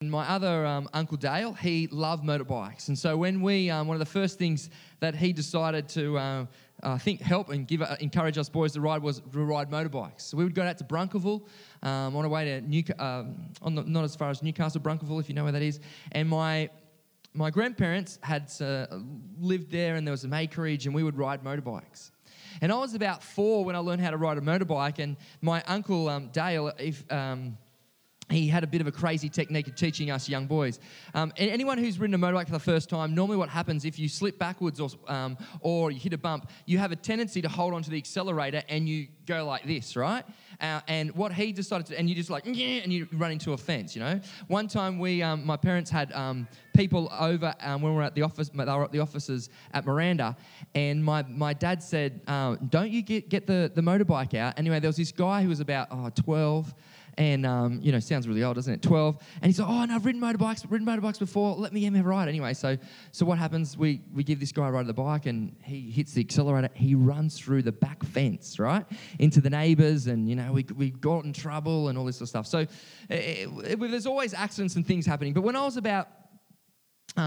and my other Uncle Dale, he loved motorbikes. And so when we, one of the first things that he decided to, I think, help and encourage us boys to ride was to ride motorbikes. So we would go out to Brunkaville on our way to not as far as Newcastle, Brunkaville, if you know where that is. And my grandparents had lived there, and there was some acreage, and we would ride motorbikes. And I was about 4 when I learned how to ride a motorbike, and my uncle Dale, he had a bit of a crazy technique of teaching us young boys. And anyone who's ridden a motorbike for the first time, normally what happens if you slip backwards or you hit a bump, you have a tendency to hold onto the accelerator and you go like this, right? And what he decided to, and you just like, yeah, and you run into a fence, you know? One time my parents had people over when we were at the office, they were at the offices at Miranda, and my dad said, don't you get the motorbike out? Anyway, there was this guy who was about 12, and, sounds really old, doesn't it? 12. And he said, oh, no, I've ridden motorbikes before. Let me have a ride. Anyway, so what happens? We give this guy a ride of the bike, and he hits the accelerator. He runs through the back fence, right, into the neighbours, and, we got in trouble and all this sort of stuff. So there's always accidents and things happening. But when I was about 4,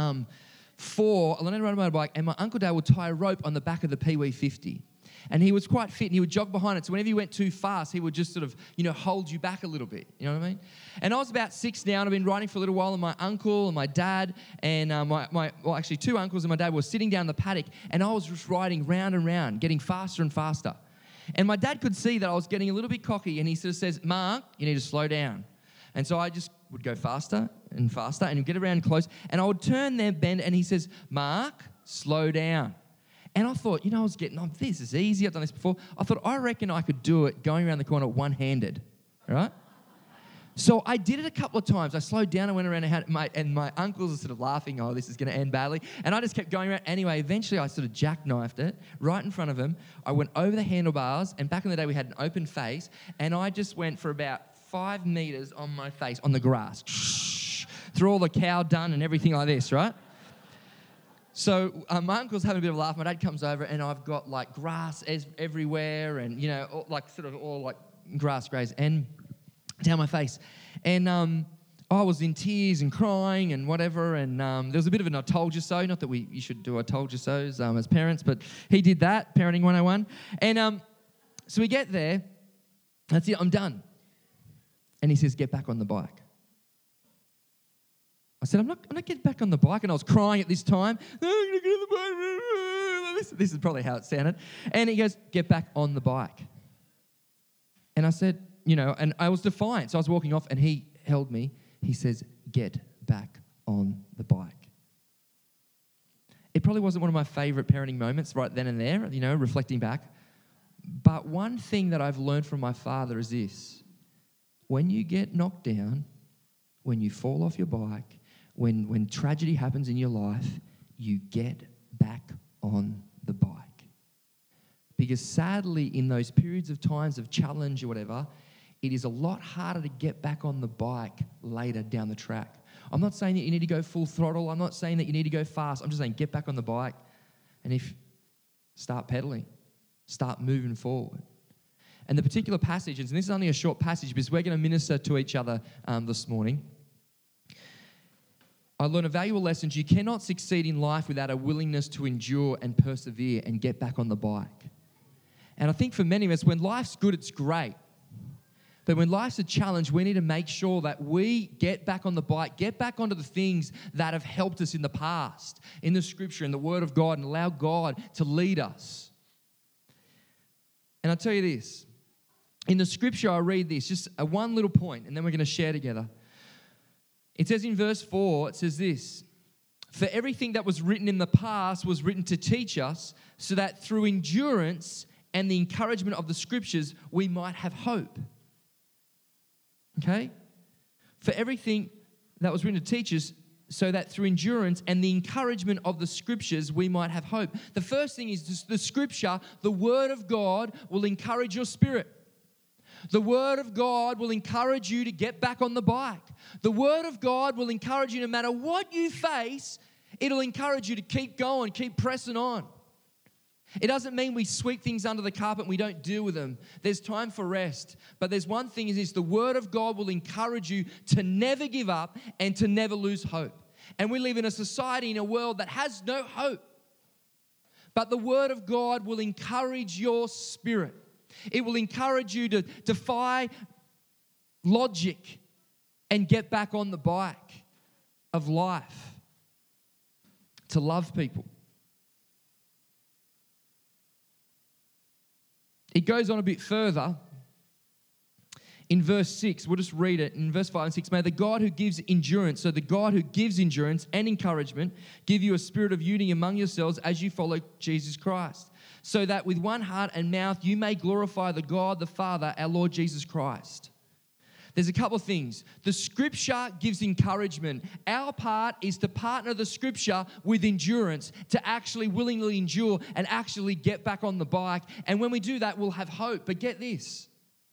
I learned how to ride a motorbike, and my Uncle Dale would tie a rope on the back of the Pee Wee 50. And he was quite fit, and he would jog behind it. So whenever you went too fast, he would just sort of, hold you back a little bit. You know what I mean? And I was about 6 now, and I've been riding for a little while, and my uncle and my dad and actually 2 uncles and my dad were sitting down the paddock, and I was just riding round and round, getting faster and faster. And my dad could see that I was getting a little bit cocky, and he sort of says, Mark, you need to slow down. And so I just would go faster and faster and get around close, and I would turn there, bend, and he says, Mark, slow down. And I thought, I was getting, this is easy. I've done this before. I thought, I reckon I could do it going around the corner one-handed, right? So I did it a couple of times. I slowed down and went around, and my uncles are sort of laughing, this is going to end badly. And I just kept going around. Anyway, eventually I sort of jackknifed it right in front of him. I went over the handlebars, and back in the day we had an open face, and I just went for about 5 meters on my face on the grass, through all the cow dung and everything like this, right? So my uncle's having a bit of a laugh. My dad comes over, and I've got like grass everywhere, and all grass graze and down my face. And I was in tears and crying and whatever. And there was a bit of an I told you so. Not that you should do I told you so's as parents, but he did that, Parenting 101. And so we get there. That's it. I'm done. And he says, "Get back on the bike." I said, I'm not getting back on the bike. And I was crying at this time. I'm going to get on the bike. This is probably how it sounded. And he goes, "Get back on the bike." And I said, and I was defiant. So I was walking off, and he held me. He says, "Get back on the bike." It probably wasn't one of my favourite parenting moments right then and there, reflecting back. But one thing that I've learned from my father is this. When you get knocked down, when you fall off your bike, when tragedy happens in your life, you get back on the bike. Because sadly, in those periods of times of challenge or whatever, it is a lot harder to get back on the bike later down the track. I'm not saying that you need to go full throttle. I'm not saying that you need to go fast. I'm just saying get back on the bike, and start pedaling, start moving forward. And the particular passage, and this is only a short passage because we're going to minister to each other this morning. I learned a valuable lesson. You cannot succeed in life without a willingness to endure and persevere and get back on the bike. And I think for many of us, when life's good, it's great. But when life's a challenge, we need to make sure that we get back on the bike, get back onto the things that have helped us in the past, in the Scripture, in the Word of God, and allow God to lead us. And I'll tell you this. In the Scripture, I read this, just one little point, and then we're going to share together. It says in verse 4, it says this, "For everything that was written in the past was written to teach us, so that through endurance and the encouragement of the Scriptures, we might have hope." Okay? For everything that was written to teach us, so that through endurance and the encouragement of the Scriptures, we might have hope. The first thing is the Scripture, the Word of God, will encourage your spirit. The Word of God will encourage you to get back on the bike. The Word of God will encourage you no matter what you face, it'll encourage you to keep going, keep pressing on. It doesn't mean we sweep things under the carpet and we don't deal with them. There's time for rest. But there's one thing is this: the Word of God will encourage you to never give up and to never lose hope. And we live in a society, in a world that has no hope. But the Word of God will encourage your spirit. It will encourage you to defy logic and get back on the bike of life, to love people. It goes on a bit further in verse 6. We'll just read it in verse 5 and 6. May the God who gives endurance, so the God who gives endurance and encouragement, give you a spirit of unity among yourselves as you follow Jesus Christ, so that with one heart and mouth you may glorify the God, the Father, our Lord Jesus Christ. There's a couple of things. The Scripture gives encouragement. Our part is to partner the Scripture with endurance, to actually willingly endure and actually get back on the bike. And when we do that, we'll have hope. But get this: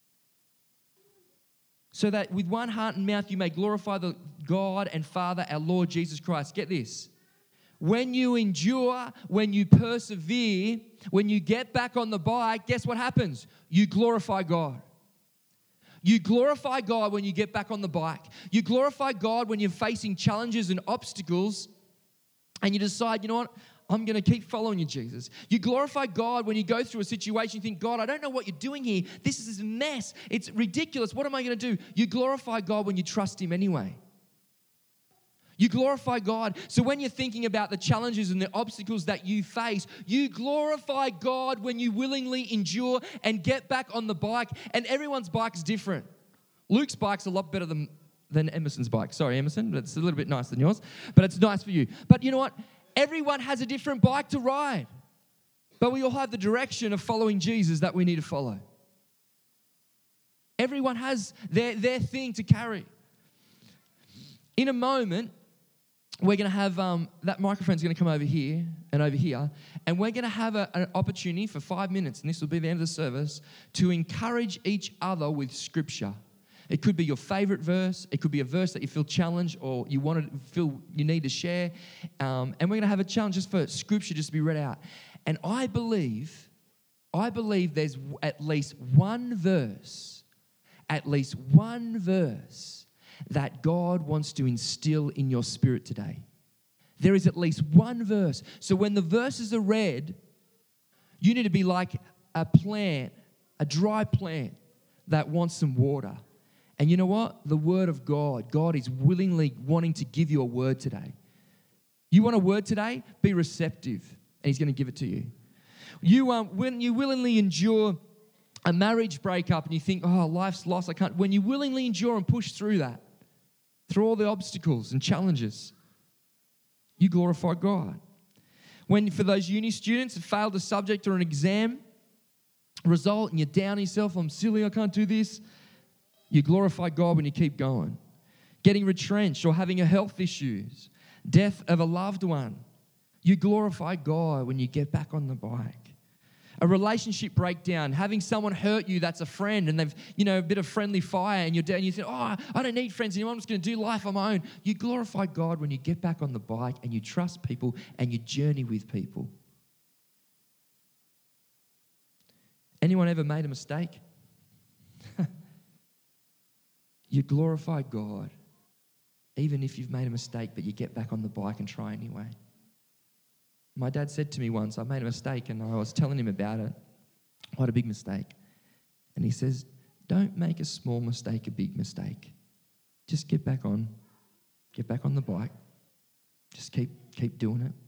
so that with one heart and mouth you may glorify the God and Father, our Lord Jesus Christ. Get this: when you endure, when you persevere, when you get back on the bike, guess what happens? You glorify God. You glorify God when you get back on the bike. You glorify God when you're facing challenges and obstacles and you decide, you know what, I'm going to keep following you, Jesus. You glorify God when you go through a situation, you think, God, I don't know what you're doing here. This is a mess. It's ridiculous. What am I going to do? You glorify God when you trust Him anyway. You glorify God. So when you're thinking about the challenges and the obstacles that you face, you glorify God when you willingly endure and get back on the bike. And everyone's bike's different. Luke's bike's a lot better than Emerson's bike. Sorry, Emerson, but it's a little bit nicer than yours. But it's nice for you. But you know what? Everyone has a different bike to ride. But we all have the direction of following Jesus that we need to follow. Everyone has their thing to carry. In a moment, we're going to have, that microphone's going to come over here and over here, and we're going to have an opportunity for 5 minutes, and this will be the end of the service, to encourage each other with Scripture. It could be your favorite verse. It could be a verse that you feel challenged or you feel you need to share. And we're going to have a challenge just for Scripture just to be read out. And I believe there's at least one verse that God wants to instill in your spirit today. There is at least one verse. So when the verses are read, you need to be like a plant, a dry plant that wants some water. And you know what? The Word of God, God is willingly wanting to give you a word today. You want a word today? Be receptive, and He's going to give it to you. When you willingly endure a marriage breakup and you think, oh, life's lost, I can't. When you willingly endure and push through that, through all the obstacles and challenges, you glorify God. When for those uni students that failed a subject or an exam result and you're down on yourself, I'm silly, I can't do this, you glorify God when you keep going. Getting retrenched or having health issues, death of a loved one, you glorify God when you get back on the bike. A relationship breakdown, having someone hurt you that's a friend and they've, a bit of friendly fire and you're down and you think, oh, I don't need friends anymore, I'm just going to do life on my own. You glorify God when you get back on the bike and you trust people and you journey with people. Anyone ever made a mistake? You glorify God even if you've made a mistake, but you get back on the bike and try anyway. My dad said to me once, I made a mistake and I was telling him about it. What a big mistake. And he says, don't make a small mistake a big mistake. Just get back on the bike. Just keep doing it.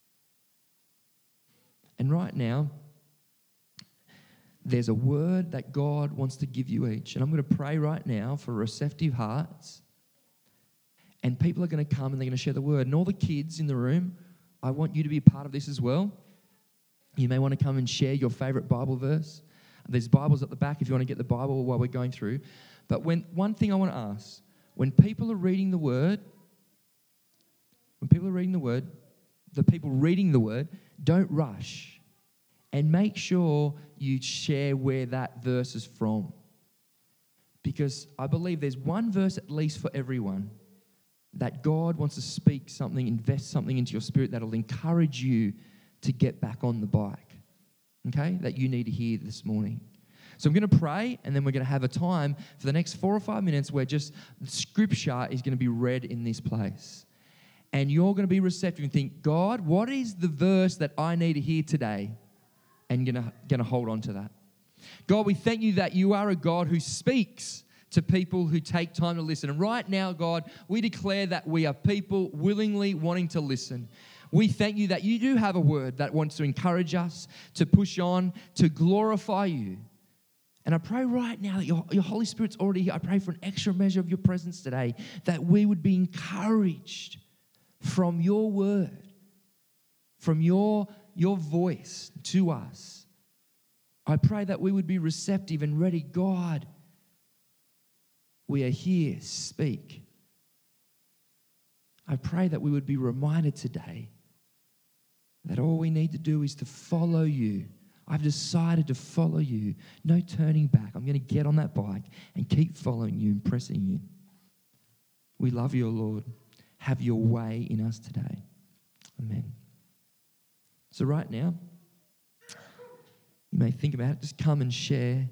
And right now, there's a word that God wants to give you each. And I'm going to pray right now for receptive hearts. And people are going to come and they're going to share the word. And all the kids in the room, I want you to be a part of this as well. You may want to come and share your favorite Bible verse. There's Bibles at the back if you want to get the Bible while we're going through. But one thing I want to ask, when people are reading the word, the people reading the word, don't rush. And make sure you share where that verse is from. Because I believe there's one verse at least for everyone that God wants to speak something, invest something into your spirit that'll encourage you to get back on the bike. okay, that you need to hear this morning. So I'm going to pray, and then we're going to have a time for the next 4 or 5 minutes where just Scripture is going to be read in this place. And you're going to be receptive and think, God, what is the verse that I need to hear today? And going to hold on to that. God, we thank you that you are a God who speaks to people who take time to listen. And right now, God, we declare that we are people willingly wanting to listen. We thank you that you do have a word that wants to encourage us, to push on, to glorify you. And I pray right now that your Holy Spirit's already here. I pray for an extra measure of your presence today, that we would be encouraged from your word, from your voice to us. I pray that we would be receptive and ready. God, we are here, speak. I pray that we would be reminded today that all we need to do is to follow you. I've decided to follow you. No turning back. I'm going to get on that bike and keep following you and pressing you. We love you, Lord. Have your way in us today. Amen. So right now, you may think about it. Just come and share.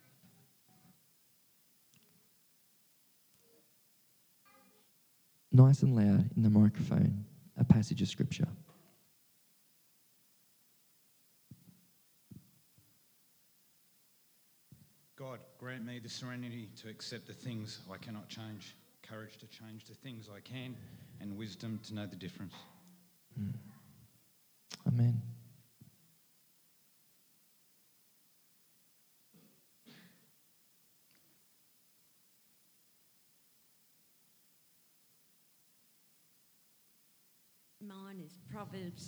Nice and loud in the microphone, a passage of Scripture. God, grant me the serenity to accept the things I cannot change, courage to change the things I can, and wisdom to know the difference. Amen. Mine is Proverbs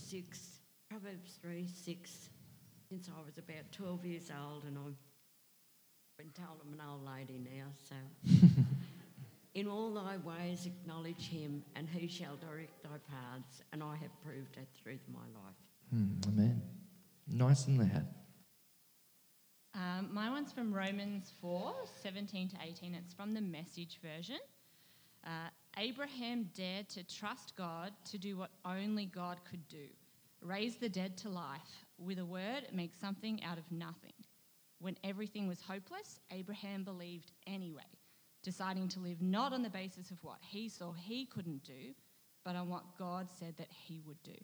3:6. Since I was about 12 years old, and I've been told I'm an old lady now, so. In all thy ways acknowledge him, and he shall direct thy paths, and I have proved that through my life. Amen. Nice and loud. My one's from Romans 4:17-18. It's from the Message version. Abraham dared to trust God to do what only God could do. Raise the dead to life. With a word, make something out of nothing. When everything was hopeless, Abraham believed anyway, deciding to live not on the basis of what he saw he couldn't do, but on what God said that he would do.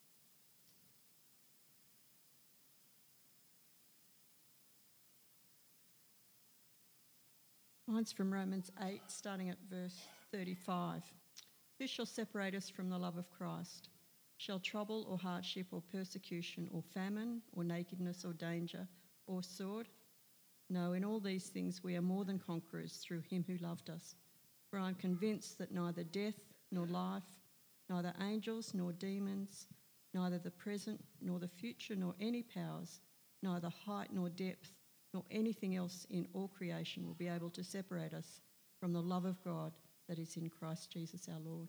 Mine's from Romans 8, starting at verse 35. Who shall separate us from the love of Christ? Shall trouble or hardship or persecution or famine or nakedness or danger or sword? No, in all these things we are more than conquerors through him who loved us. For I am convinced that neither death nor life, neither angels nor demons, neither the present nor the future nor any powers, neither height nor depth, nor anything else in all creation will be able to separate us from the love of God that is in Christ Jesus our Lord.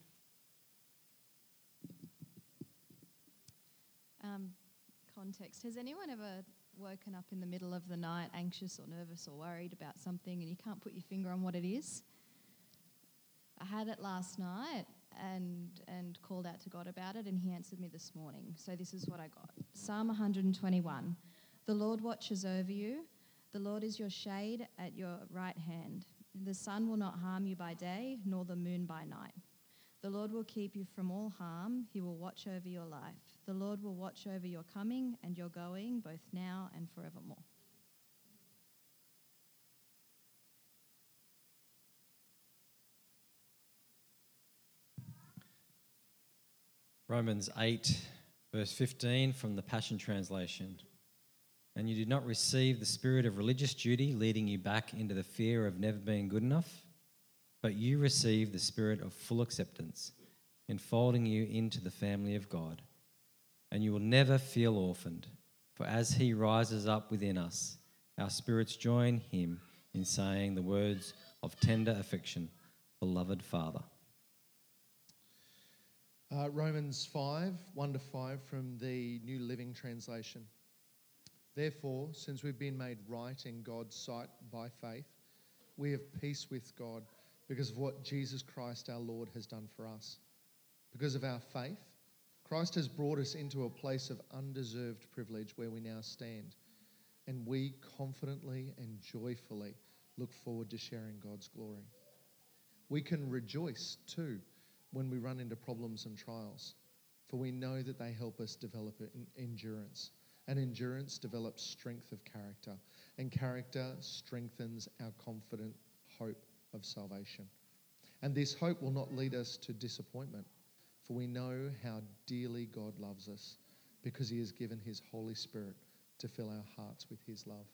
Context. Has anyone ever woken up in the middle of the night anxious or nervous or worried about something and you can't put your finger on what it is? I had it last night and called out to God about it, and he answered me this morning. So this is what I got. Psalm 121. The Lord watches over you. The Lord is your shade at your right hand. The sun will not harm you by day, nor the moon by night. The Lord will keep you from all harm. He will watch over your life. The Lord will watch over your coming and your going, both now and forevermore. Romans 8, verse 15 from the Passion Translation. And you did not receive the spirit of religious duty leading you back into the fear of never being good enough, but you received the spirit of full acceptance, enfolding you into the family of God. And you will never feel orphaned, for as he rises up within us, our spirits join him in saying the words of tender affection, Beloved Father. Romans 5, 1-5 from the New Living Translation. Therefore, since we've been made right in God's sight by faith, we have peace with God because of what Jesus Christ our Lord has done for us. Because of our faith, Christ has brought us into a place of undeserved privilege where we now stand. and we confidently and joyfully look forward to sharing God's glory. We can rejoice too when we run into problems and trials, for we know that they help us develop endurance, and endurance develops strength of character, and character strengthens our confident hope of salvation. And this hope will not lead us to disappointment, for we know how dearly God loves us because he has given his Holy Spirit to fill our hearts with his love.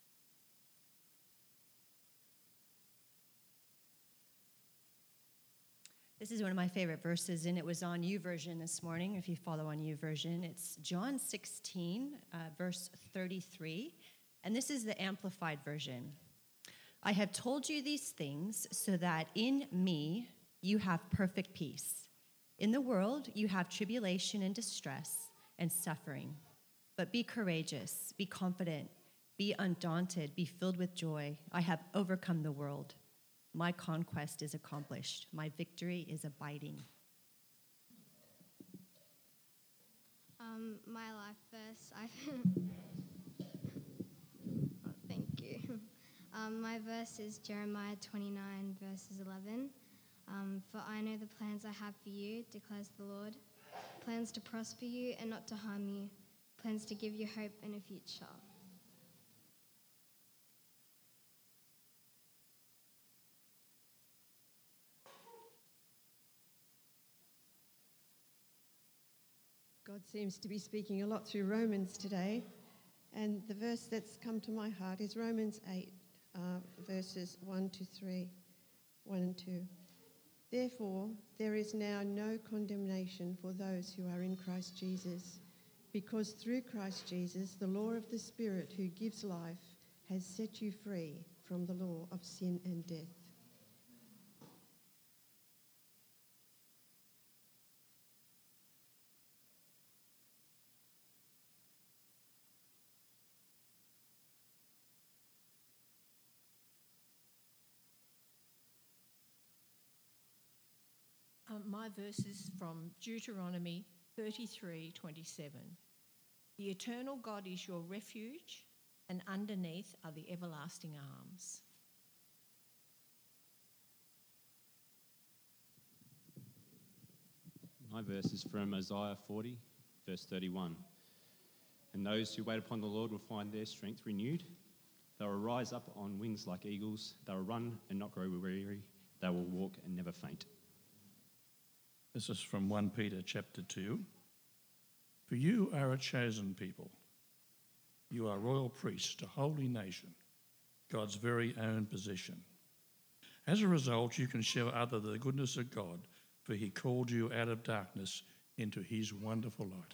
This is one of my favorite verses, and it was on YouVersion this morning. If you follow on YouVersion, it's John 16, verse 33, and this is the Amplified Version. I have told you these things so that in me you have perfect peace. In the world you have tribulation and distress and suffering. But be courageous, be confident, be undaunted, be filled with joy. I have overcome the world. My conquest is accomplished. My victory is abiding. My life verse, thank you. My verse is Jeremiah 29, verses 11. For I know the plans I have for you, declares the Lord. Plans to prosper you and not to harm you. Plans to give you hope and a future. God seems to be speaking a lot through Romans today, and the verse that's come to my heart is Romans 8, verses 1 to 3, 1 and 2. Therefore, there is now no condemnation for those who are in Christ Jesus, because through Christ Jesus, the law of the Spirit who gives life has set you free from the law of sin and death. My verse is from Deuteronomy 33:27. The eternal God is your refuge, and underneath are the everlasting arms. My verse is from Isaiah 40, verse 31. And those who wait upon the Lord will find their strength renewed. They will rise up on wings like eagles. They will run and not grow weary. They will walk and never faint. This is from 1 Peter chapter 2. For you are a chosen people. You are royal priests, a holy nation, God's very own possession. As a result, you can show others the goodness of God, for he called you out of darkness into his wonderful light.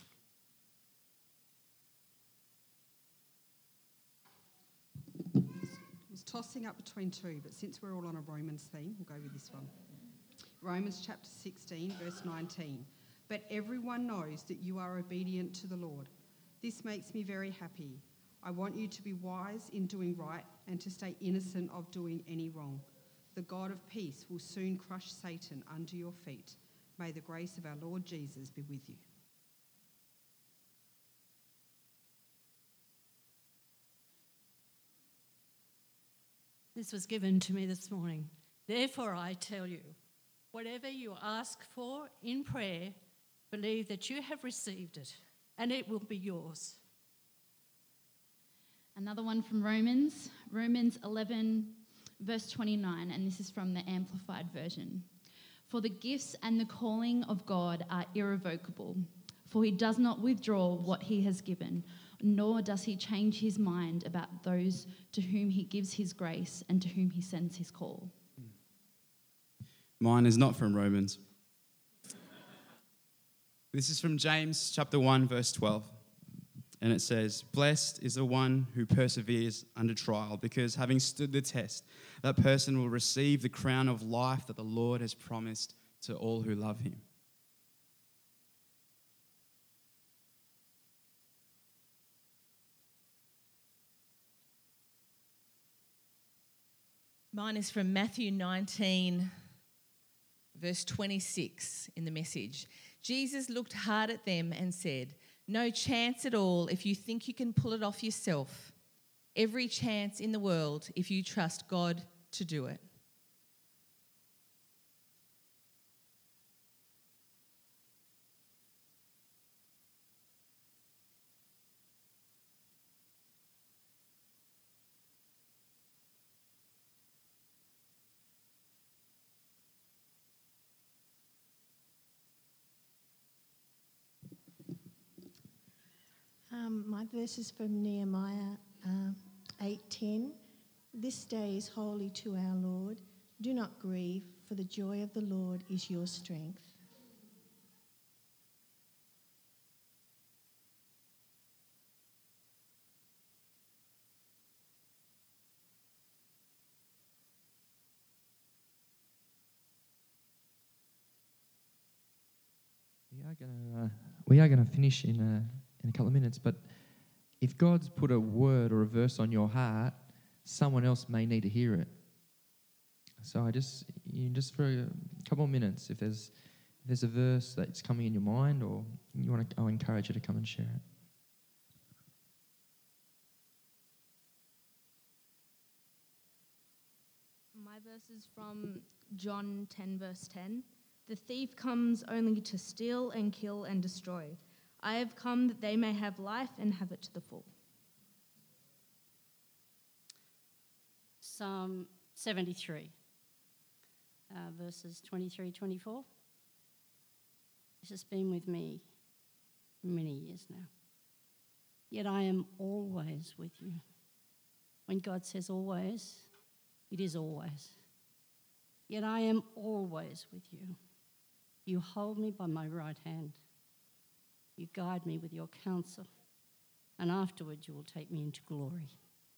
I was tossing up between two, but since we're all on a Romans theme, we'll go with this one. Romans chapter 16, verse 19. But everyone knows that you are obedient to the Lord. This makes me very happy. I want you to be wise in doing right and to stay innocent of doing any wrong. The God of peace will soon crush Satan under your feet. May the grace of our Lord Jesus be with you. This was given to me this morning. Therefore, I tell you, whatever you ask for in prayer, believe that you have received it, and it will be yours. Another one from Romans 11, verse 29, and this is from the Amplified Version. For the gifts and the calling of God are irrevocable, for he does not withdraw what he has given, nor does he change his mind about those to whom he gives his grace and to whom he sends his call. Mine is not from Romans. This is from James chapter 1, verse 12. And it says, blessed is the one who perseveres under trial, because having stood the test, that person will receive the crown of life that the Lord has promised to all who love him. Mine is from Matthew 19, verse 26 in the Message. Jesus looked hard at them and said, no chance at all if you think you can pull it off yourself. every chance in the world if you trust God to do it. My verse is from Nehemiah 8:10. This day is holy to our Lord. Do not grieve, for the joy of the Lord is your strength. We are gonna finish in a couple of minutes, but if God's put a word or a verse on your heart, someone else may need to hear it. So just for a couple of minutes, if there's a verse that's coming in your mind, or you want to, I'll encourage you to come and share it. My verse is from John 10, verse 10. The thief comes only to steal and kill and destroy. I have come that they may have life and have it to the full. Psalm 73, verses 23, 24. This has been with me many years now. Yet I am always with you. When God says always, it is always. Yet I am always with you. You hold me by my right hand. You guide me with your counsel, and afterwards you will take me into glory.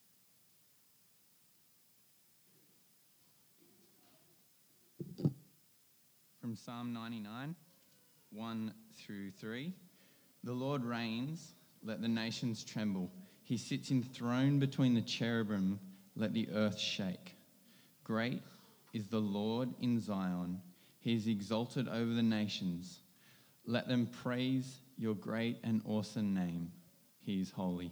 From Psalm 99, 1 through 3. The Lord reigns, let the nations tremble. He sits enthroned between the cherubim, let the earth shake. Great is the Lord in Zion. He is exalted over the nations. Let them praise your great and awesome name. He is holy.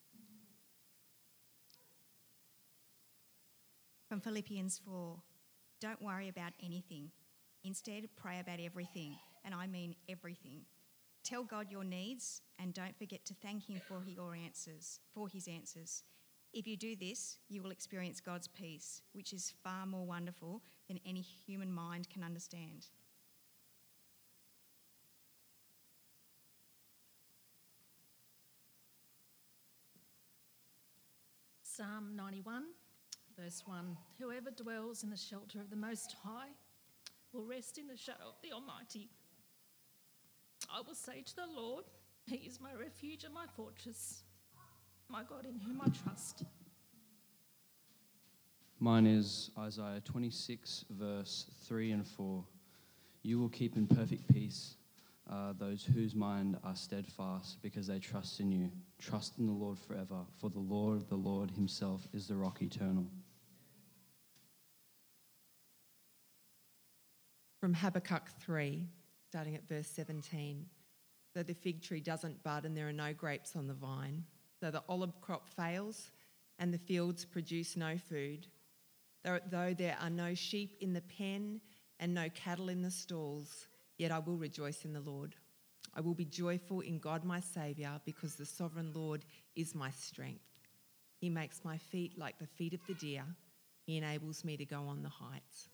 From Philippians 4, don't worry about anything. Instead, pray about everything, and I mean everything. Tell God your needs and don't forget to thank him for his answers. If you do this, you will experience God's peace, which is far more wonderful than any human mind can understand. Psalm 91, verse 1. Whoever dwells in the shelter of the Most High will rest in the shadow of the Almighty. I will say to the Lord, He is my refuge and my fortress, my God in whom I trust. Mine is Isaiah 26, verse 3 and 4. You will keep in perfect peace those whose mind are steadfast because they trust in you. Trust in the Lord forever, for the Lord himself is the rock eternal. From Habakkuk 3, starting at verse 17. Though the fig tree doesn't bud and there are no grapes on the vine, though the olive crop fails and the fields produce no food, though there are no sheep in the pen and no cattle in the stalls, yet I will rejoice in the Lord. I will be joyful in God my Saviour, because the sovereign Lord is my strength. He makes my feet like the feet of the deer. He enables me to go on the heights.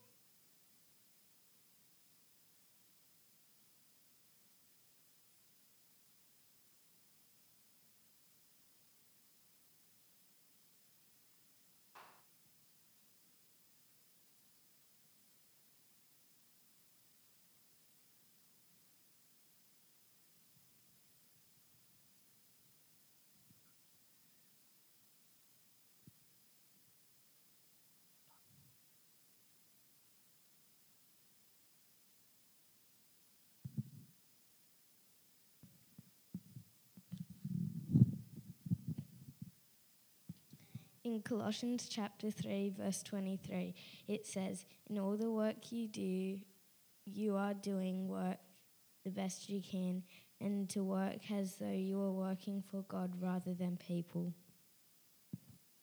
In Colossians chapter 3, verse 23, it says, in all the work you do, you are doing work the best you can, and to work as though you are working for God rather than people.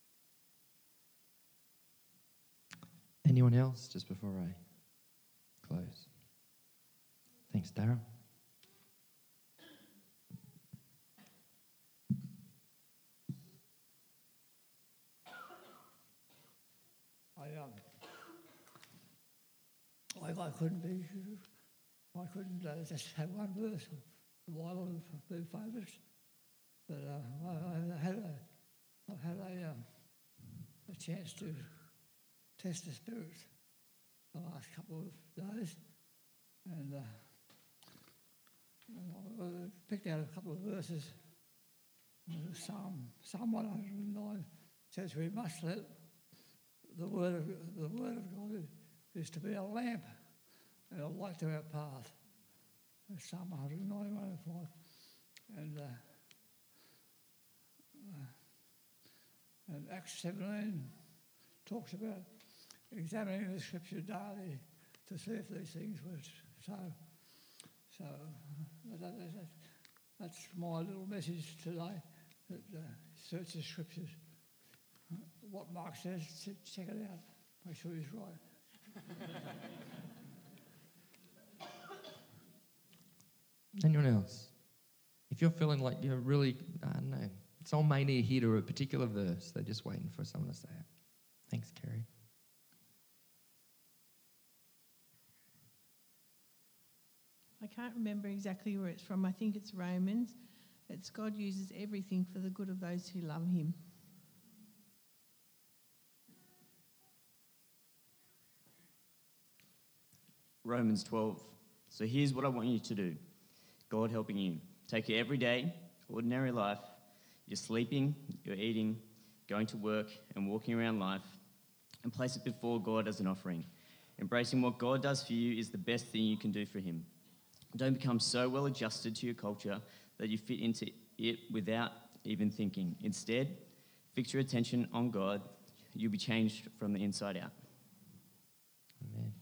Anyone else just before I close? Thanks, Darryl. I couldn't just have one verse of the Bible to be focused, but I've had a chance to test the spirits the last couple of days, and I picked out a couple of verses. Psalm 109 says we must let the word of God is to be a lamp and a light to our path. That's Psalm 109:1-5. And Acts 17 talks about examining the Scripture daily to see if these things were so. So that's my little message today. That search the Scriptures. What Mark says, check it out. Make sure he's right. Anyone else? If you're feeling like you're really, I don't know, someone may need to hear a particular verse, they're just waiting for someone to say it. Thanks, Kerry. I can't remember exactly where it's from. I think it's Romans. It's God uses everything for the good of those who love him. Romans 12. So here's what I want you to do. God helping you. Take your everyday, ordinary life. You're sleeping, you're eating, going to work and walking around life, and place it before God as an offering. Embracing what God does for you is the best thing you can do for him. Don't become so well adjusted to your culture that you fit into it without even thinking. Instead, fix your attention on God. You'll be changed from the inside out. Amen.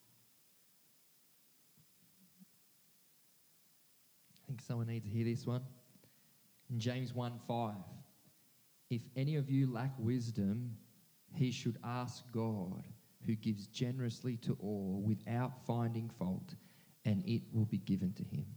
I think someone needs to hear this one. In James 1:5, if any of you lack wisdom, he should ask God, who gives generously to all without finding fault, and it will be given to him.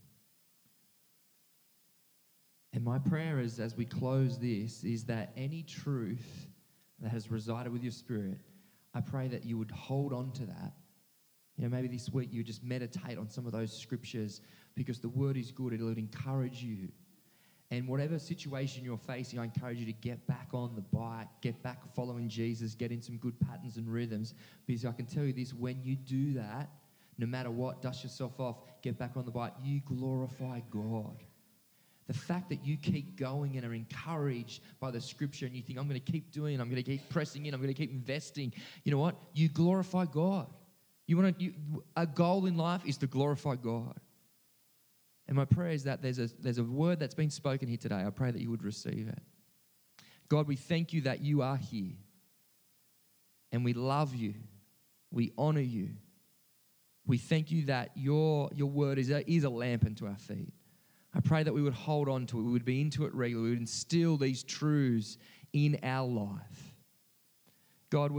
And my prayer is, as we close this, is that any truth that has resided with your spirit, I pray that you would hold on to that. You know, maybe this week you just meditate on some of those scriptures, because the word is good. It'll encourage you. And whatever situation you're facing, I encourage you to get back on the bike, get back following Jesus, get in some good patterns and rhythms. Because I can tell you this, when you do that, no matter what, dust yourself off, get back on the bike, you glorify God. The fact that you keep going and are encouraged by the scripture and you think, I'm going to keep doing it, I'm going to keep pressing in, I'm going to keep investing. You know what? You glorify God. A goal in life is to glorify God. And my prayer is that there's a word that's been spoken here today. I pray that you would receive it. God, we thank you that you are here. And we love you. We honor you. We thank you that your word is a lamp unto our feet. I pray that we would hold on to it. We would be into it regularly. We would instill these truths in our life. God,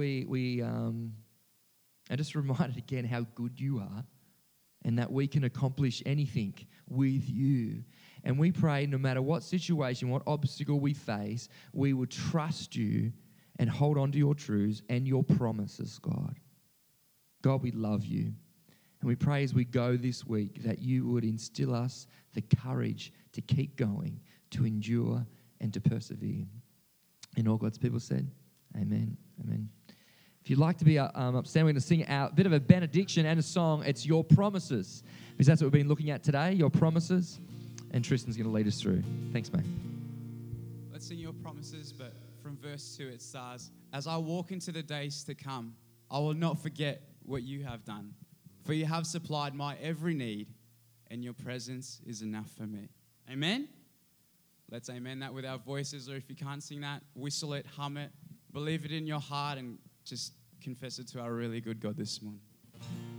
I just reminded again how good you are, and that we can accomplish anything with you. And we pray no matter what situation, what obstacle we face, we would trust you and hold on to your truths and your promises, God. God, we love you. And we pray as we go this week that you would instill us the courage to keep going, to endure and to persevere. And all God's people said, amen, amen. If you'd like to be upstanding, we're going to sing out a bit of a benediction and a song. It's Your Promises, because that's what we've been looking at today, your promises. And Tristan's going to lead us through. Thanks, mate. Let's sing Your Promises, but from verse 2 it says, as I walk into the days to come, I will not forget what you have done. For you have supplied my every need, and your presence is enough for me. Amen? Let's amen that with our voices, or if you can't sing that, whistle it, hum it, believe it in your heart, and just confess it to our really good God this morning.